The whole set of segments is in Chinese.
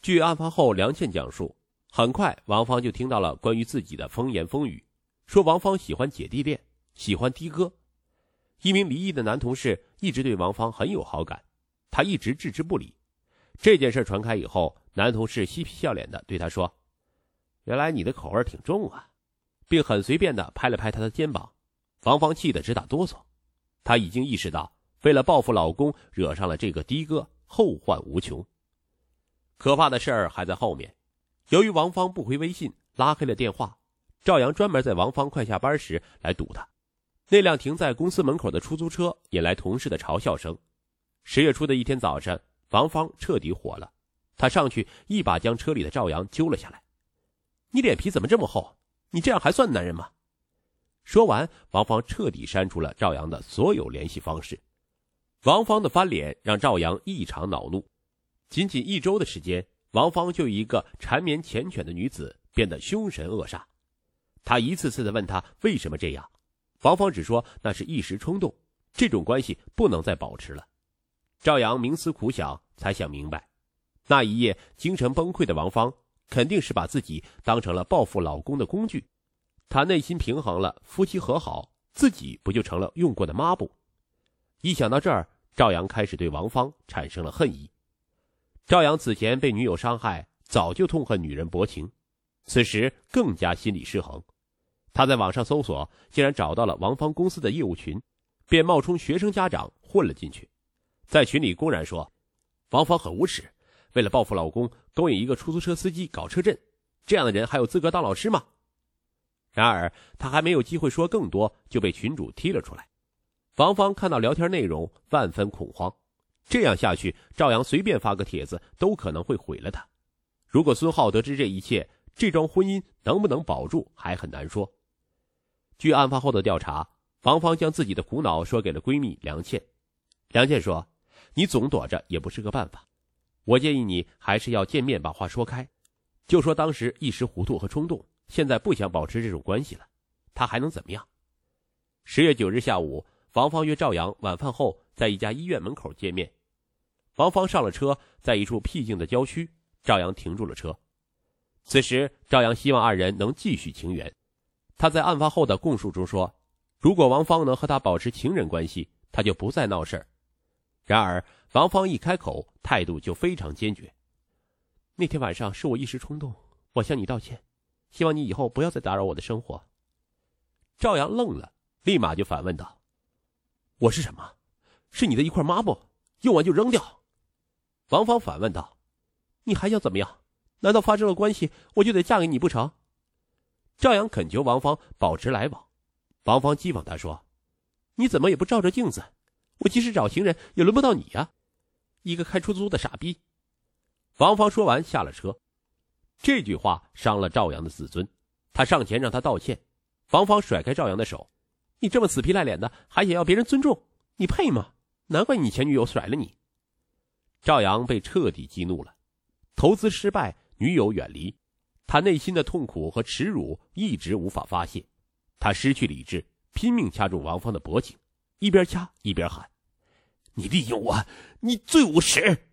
据案发后梁倩讲述，很快王芳就听到了关于自己的风言风语，说王芳喜欢姐弟恋，喜欢的哥。一名离异的男同事一直对王芳很有好感，他一直置之不理。这件事传开以后，男同事嬉皮笑脸地对他说：“原来你的口味挺重啊。”并很随便地拍了拍他的肩膀。王芳气得直打哆嗦，她已经意识到为了报复老公惹上了这个的哥，后患无穷。可怕的事儿还在后面。由于王芳不回微信，拉黑了电话，赵阳专门在王芳快下班时来堵她。那辆停在公司门口的出租车引来同事的嘲笑声。10月初的一天早上，王芳彻底火了，她上去一把将车里的赵阳揪了下来。“你脸皮怎么这么厚？你这样还算男人吗？”说完，王芳彻底删除了赵阳的所有联系方式。王芳的翻脸让赵阳异常恼怒。仅仅1周的时间，王芳就由一个缠绵缱绻的女子变得凶神恶煞。他一次次地问她为什么这样，王芳只说那是一时冲动，这种关系不能再保持了。赵阳冥思苦想，才想明白，那一夜精神崩溃的王芳肯定是把自己当成了报复老公的工具。他内心平衡了，夫妻和好，自己不就成了用过的抹布？一想到这儿，赵阳开始对王芳产生了恨意。赵阳此前被女友伤害，早就痛恨女人薄情，此时更加心理失衡。他在网上搜索，竟然找到了王芳公司的业务群，便冒充学生家长混了进去，在群里公然说王芳很无耻，为了报复老公勾引一个出租车司机搞车震，这样的人还有资格当老师吗？然而他还没有机会说更多，就被群主踢了出来。王芳看到聊天内容，万分恐慌，这样下去，赵阳随便发个帖子都可能会毁了他。如果孙浩得知这一切，这桩婚姻能不能保住还很难说。据案发后的调查，王芳将自己的苦恼说给了闺蜜梁倩。梁倩说：“你总躲着也不是个办法，我建议你还是要见面把话说开，就说当时一时糊涂和冲动，现在不想保持这种关系了，他还能怎么样？”10月9日下午，王芳约赵阳晚饭后在一家医院门口见面。王芳上了车，在一处僻静的郊区，赵阳停住了车。此时赵阳希望二人能继续情缘。他在案发后的供述中说，如果王芳能和他保持情人关系，他就不再闹事儿。然而王芳一开口，态度就非常坚决。“那天晚上是我一时冲动，我向你道歉，希望你以后不要再打扰我的生活。”赵阳愣了，立马就反问道：“我是什么？是你的一块抹布，用完就扔掉？”王芳反问道：“你还想怎么样？难道发生了关系我就得嫁给你不成？”赵阳恳求王芳保持来往。王芳讥讽他说：“你怎么也不照照镜子？我即使找情人也轮不到你呀，一个开出租的傻逼。”王芳说完下了车。这句话伤了赵阳的自尊，他上前让他道歉。王芳甩开赵阳的手：“你这么死皮赖脸的，还想要别人尊重，你配吗？难怪你前女友甩了你。”赵阳被彻底激怒了，投资失败，女友远离，他内心的痛苦和耻辱一直无法发泄。他失去理智，拼命掐住王芳的脖颈，一边掐一边喊：“你利用我，你最无耻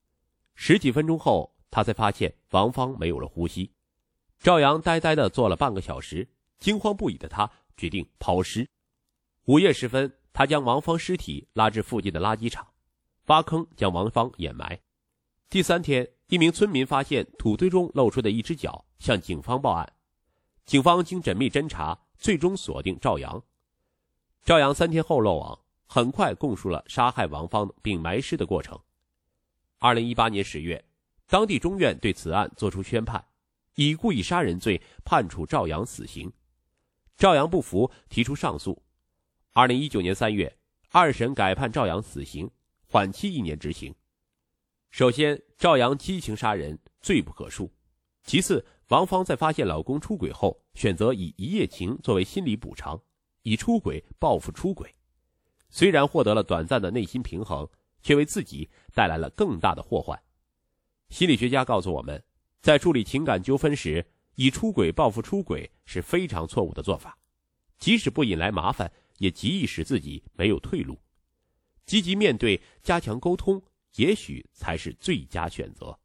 ！”10几分钟后，他才发现王芳没有了呼吸。赵阳呆呆地坐了半个小时，惊慌不已的他决定抛尸。午夜时分，他将王芳尸体拉至附近的垃圾场，挖坑将王芳掩埋。第3天，一名村民发现土堆中露出的一只脚，向警方报案。警方经缜密侦查，最终锁定赵阳。赵阳3天后落网，很快供述了杀害王芳并埋尸的过程。2018年10月，当地中院对此案作出宣判，以故意杀人罪判处赵阳死刑。赵阳不服，提出上诉。2019年3月，二审改判赵阳死刑，缓期1年执行。首先，赵阳激情杀人，罪不可恕。其次，王芳在发现老公出轨后，选择以一夜情作为心理补偿，以出轨报复出轨。虽然获得了短暂的内心平衡，却为自己带来了更大的祸患。心理学家告诉我们，在处理情感纠纷时，以出轨报复出轨是非常错误的做法，即使不引来麻烦，也极易使自己没有退路。积极面对，加强沟通，也许才是最佳选择。